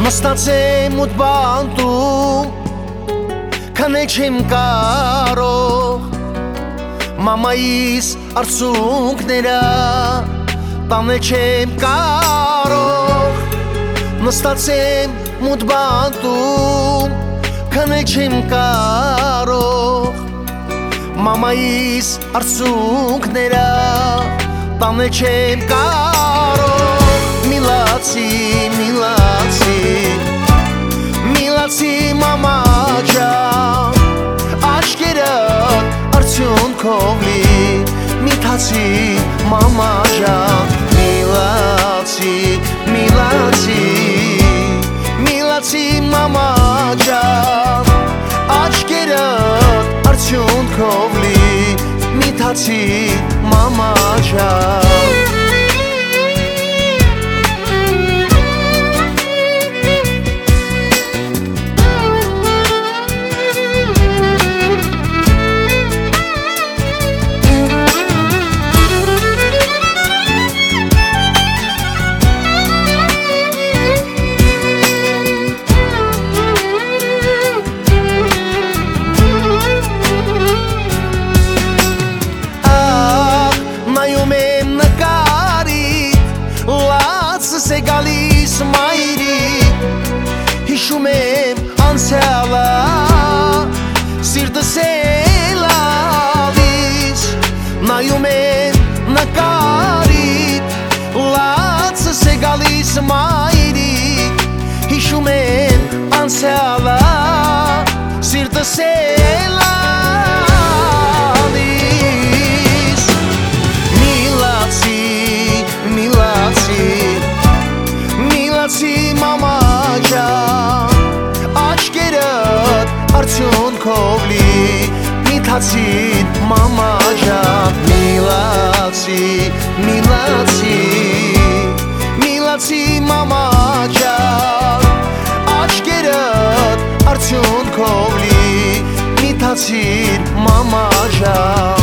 Նստած եմ ութ բանտում Քնել չեմ կարող Մամայիս արցունքները Տանել չեմ կարող Նստած եմ ութ բանտում Քնել չեմ կարող Մամայիս արցունքները Տանել չեմ կարող Միլացի, միլացի Միլացի մամա ջան Աչքերդ արդյունքով լի Միթացի մամա ջան Միլացի, միլացի Միլացի մամա ջան Աչքերդ արդյունքով լի Միթացի մամա ջան Se գալիս մայրի Հիշում եմ անցյալը Սիրտս էլ ալիս Նայում եմ նկարիդ Լացս է գալիս մայրի Հիշում եմ անցյալը Սիրտս էլ ալիս Միլացի, միլացի Միլացի մամա ջան Աչքերդ արդյունքով լի Միթացին մամա ջան Միլացի, միլացի Միլացի մամա ջան Աչքերդ արդյունքով լի Միթացին մամա ջան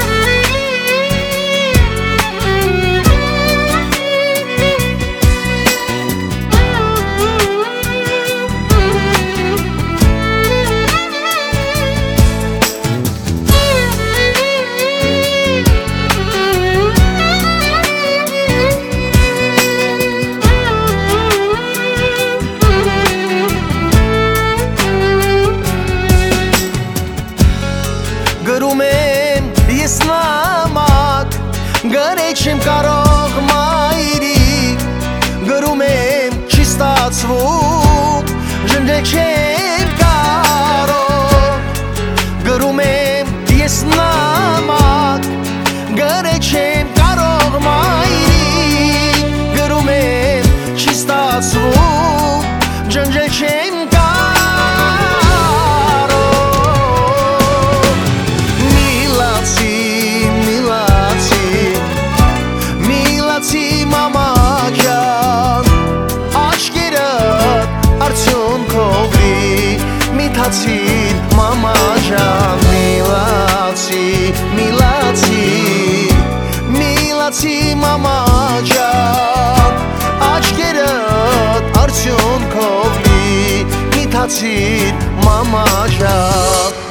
Գրում եմ ես նամակ Գրել չեմ կարող մայրիկ Գրում եմ չի ստացվում Ջնջել չեմ կարող Գրում եմ ես նամակ Գրել չեմ կարող մայրիկ Գրում եմ չի ստացվում Ջնջել չեմ Միթացին մամա ջան Միլացի, միլացի Միլացի մամա ջան Աչքերդ արդյունքով լի Միթացին մամա ջան